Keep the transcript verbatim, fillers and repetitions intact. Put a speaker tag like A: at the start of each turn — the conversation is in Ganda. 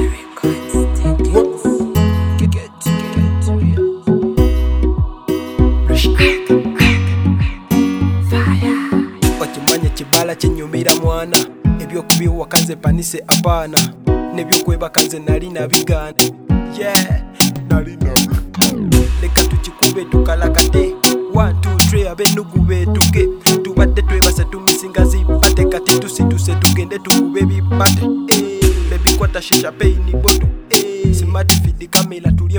A: Okimanya kibala kinyumira mwana ebyokubiwa kanze panise apana nebyokwebaka nze nali nabigana yeah nali nabigana leka tukikube tukalakate one two three abenugu betuge tubadde twebase tumisinga zipate kati tusituse tugende tukube bipate eh bebi kwata shisha pay ni bodo eh smart feed kamera tulye